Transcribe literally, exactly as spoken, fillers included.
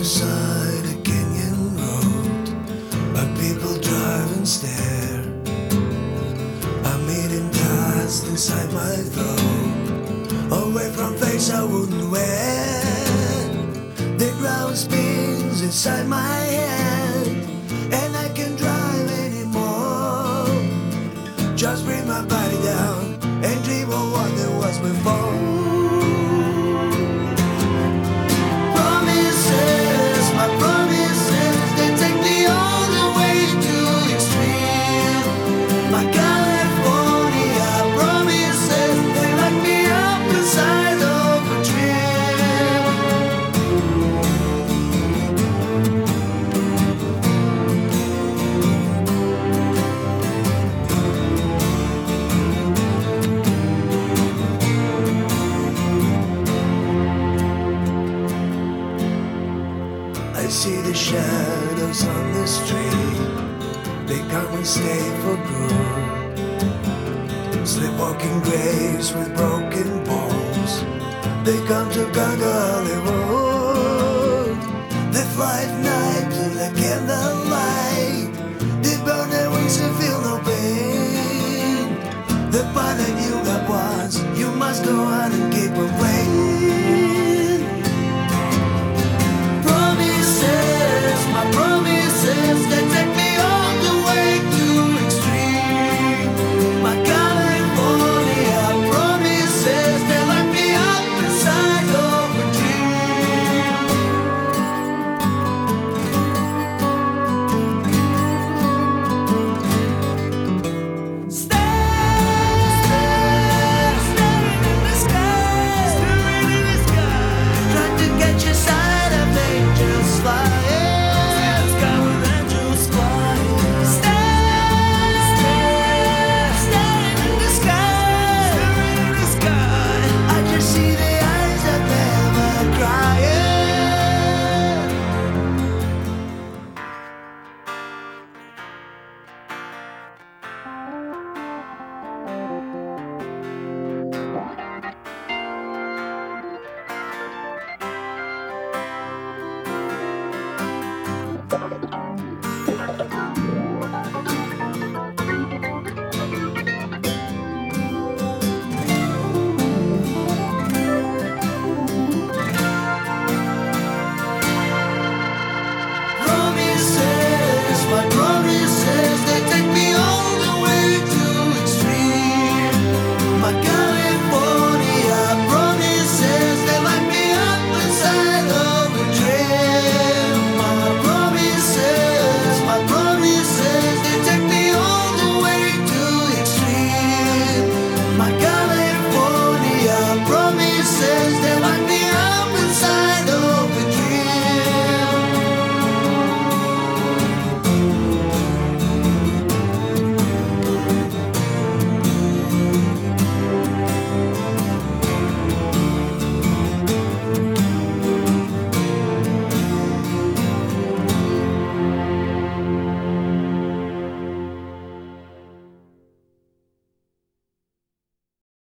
beside a canyon road, but people drive and stare. I'm eating dust inside my throat, away from face I wouldn't wear. The ground spins inside my head, and I can't drive anymore. Just bring my body down and dream of what there was before. I see the shadows on the street, they come and stay for good. Sleepwalking graves with broken bones, they come to conquer Hollywood. They fly at night to the candlelight, they burn their wings and feel no pain. The path that you got once, you must go on and keep away.